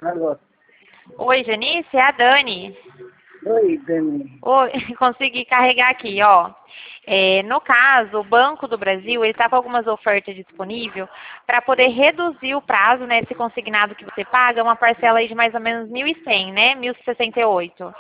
Alô. Oi, Janice, é a Dani. Oi, Dani. Oi, consegui carregar aqui, ó. No caso, o Banco do Brasil, ele está com algumas ofertas disponíveis para poder reduzir o prazo, né, esse consignado que você paga, uma parcela aí de mais ou menos 1.100, né, 1.068.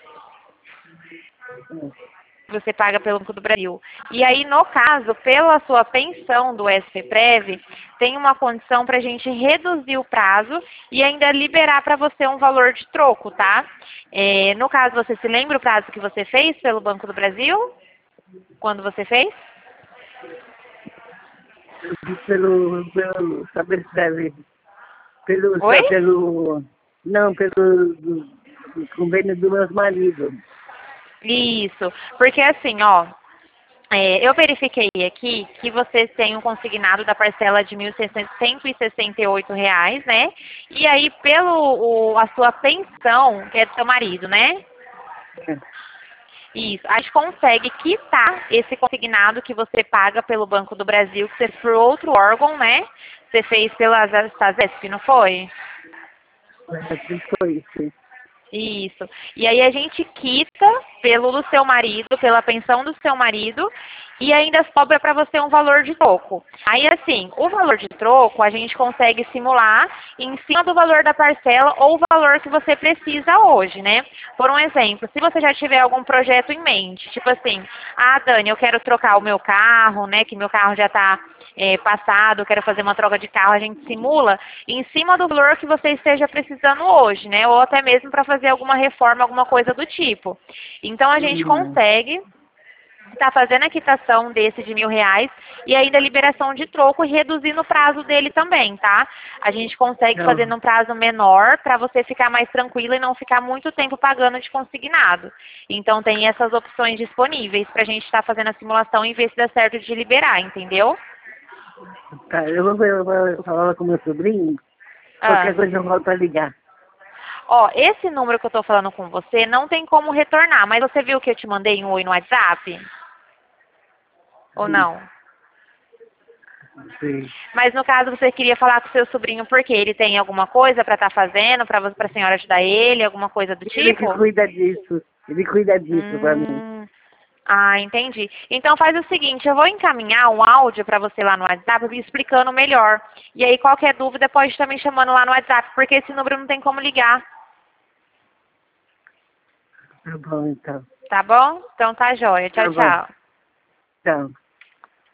Você paga pelo Banco do Brasil. E aí, no caso, pela sua pensão do SPPrev, tem uma condição para a gente reduzir o prazo e ainda liberar para você um valor de troco, tá? No caso, você se lembra o prazo que você fez pelo Banco do Brasil? Quando você fez? Eu vi pelo saber escrever. Pelo, Oi? pelo, não, pelo convênio do meu marido. Isso. Porque assim, ó, eu verifiquei aqui que vocês têm um consignado da parcela de R$ 1.168, né? E aí, a sua pensão, que é do seu marido, né? Isso. A gente consegue quitar esse consignado que você paga pelo Banco do Brasil, que você fez por outro órgão, né? Você fez pela Sasesp, não foi? Foi isso. Isso. E aí a gente quita pelo do seu marido, pela pensão do seu marido, e ainda sobra para você um valor de troco. Aí assim, o valor de troco a gente consegue simular em cima do valor da parcela ou o valor que você precisa hoje, né? Por um exemplo, se você já tiver algum projeto em mente, tipo assim, Dani, eu quero trocar o meu carro, né? Que meu carro já está passado, eu quero fazer uma troca de carro, a gente simula em cima do valor que você esteja precisando hoje, né? Ou até mesmo para fazer alguma reforma, alguma coisa do tipo. Então a gente consegue estar fazendo a quitação desse de R$ 1.000 e ainda a liberação de troco e reduzindo o prazo dele também, tá? A gente consegue fazer num prazo menor para você ficar mais tranquila e não ficar muito tempo pagando de consignado. Então tem essas opções disponíveis para a gente estar fazendo a simulação e ver se dá certo de liberar, entendeu? Tá, eu vou falar com meu sobrinho. Ah. Qualquer coisa eu volto a ligar. Ó, esse número que eu tô falando com você não tem como retornar, mas você viu que eu te mandei um oi no WhatsApp? Ou não? Sim. Mas no caso você queria falar com seu sobrinho porque ele tem alguma coisa para estar fazendo, para a senhora ajudar ele, alguma coisa do Ele que tipo? cuida disso. Ele cuida disso pra mim. Entendi. Então faz o seguinte, eu vou encaminhar um áudio para você lá no WhatsApp explicando melhor. E aí qualquer dúvida pode estar me chamando lá no WhatsApp, porque esse número não tem como ligar. Tá bom, então. Tá bom? Então tá jóia. Tchau, Tá bom. tchau. Tchau.